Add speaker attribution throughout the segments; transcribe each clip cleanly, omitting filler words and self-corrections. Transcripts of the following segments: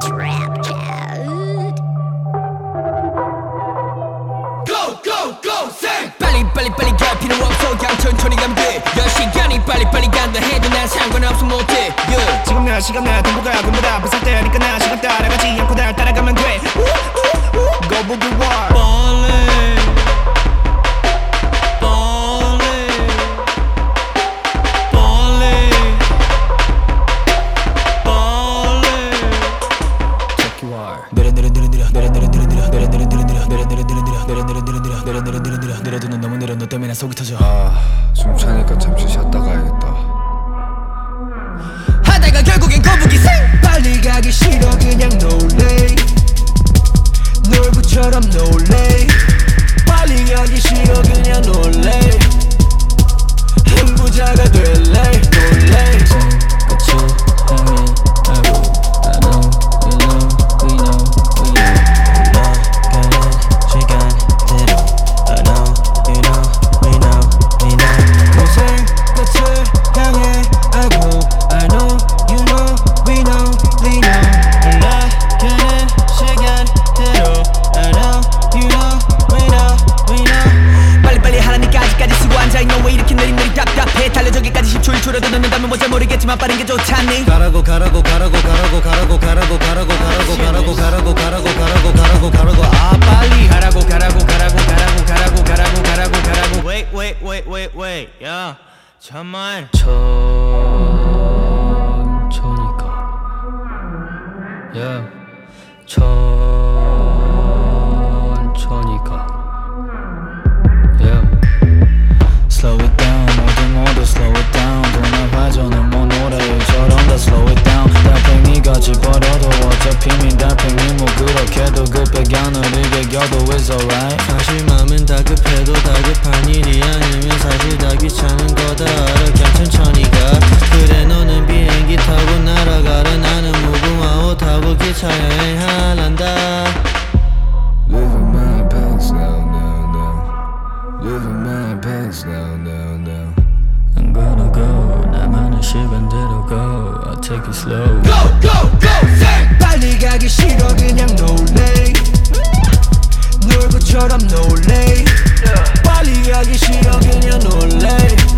Speaker 1: Trap Child.
Speaker 2: Go go go sing.
Speaker 3: 빨리 갈 필요 없어 그냥 천천히 가면 돼. 시간이 빨리 간다 해도 난 상관없어 못해.
Speaker 4: 지금 나 시간 나 동부가 군보다 비쌀 때니까 나 시간 따라가지 않고 날 따라가면 돼. 거북이 와
Speaker 3: 내려두는 너무 느려 너 때문에 속이 터져.
Speaker 5: 숨 차니까 잠시 쉬었다 가야겠다.
Speaker 3: 하다가 결국엔 거북이 생.
Speaker 4: 빨리 가기 싫어 그냥 놀래. 놀부처럼 놀래. 빨리 가기 싫어 그냥 놀래. 흥부자가 될래. 놀래.
Speaker 3: 끝이 향해 알고 I know you know we know 올라가는 시간대로 I know you know we know we know
Speaker 4: 고생 끝을 향해 알고 I know you know we know we know
Speaker 3: 올라가는 시간대로 I know you know we know we know 빨리 하라니까 아직까지 쓰고 앉아있노. 왜 이렇게 느릿느릿 답답해. 달려 저기까지 10초일 줄어도 늦는다면 뭐잘 모르겠지만 빠른 게 좋잖니.
Speaker 4: 가라고 아 빨리
Speaker 3: Wait 야 잠만 천천히가 Slow it down 모두 slow it down 돌아봐줘는 뭐 노래처럼 다 slow it down 달팽이같이 버려도 어차피 민 달팽이 뭐 그렇게도 급하게 안 느리게 겨도 it's alright.
Speaker 6: 사실 맘은 다급해도 다급한 일이 아니면 사실 다 귀찮은 거다 알아. 그냥 천천히 가. 그래 너는 비행기 타고 날아가라. 나는 무궁화 옷 타고 기차 여행하란다.
Speaker 5: Living my past now now now. Living my past now now now.
Speaker 3: I'm gonna go 나만의 시간대로 go I'll take it slow.
Speaker 2: Go go go sing.
Speaker 4: 빨리 가기 싫어 그냥 놀래. 놀부처럼 놀래. 빨리 가기 싫어 그냥 놀래.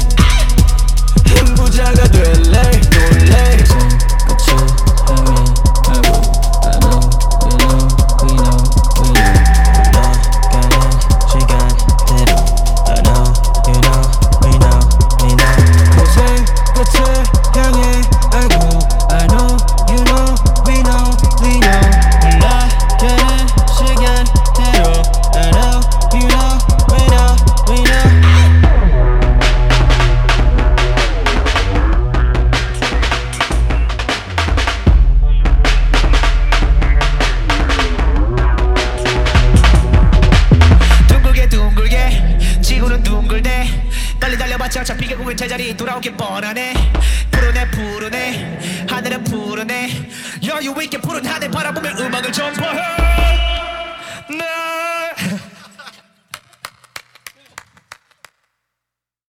Speaker 4: 흥부자가 될래. 놀래.
Speaker 3: 끝이 향해 알고 I know you know we know we know 올라가는 시간대로 I know you know we know we know
Speaker 4: 고생 끝을 향해 알고 I know you know we know we know
Speaker 3: 올라가는 시간대로
Speaker 4: I know you know we know we know.
Speaker 3: 둥글게 지구는 둥글대. 빨리 달려봤자 어차피 결국엔 제자리 돌아오길 뻔하네. 푸르네 하늘은 푸르네. 여유 있게 푸른 하늘 바라보며 음악을 전파해.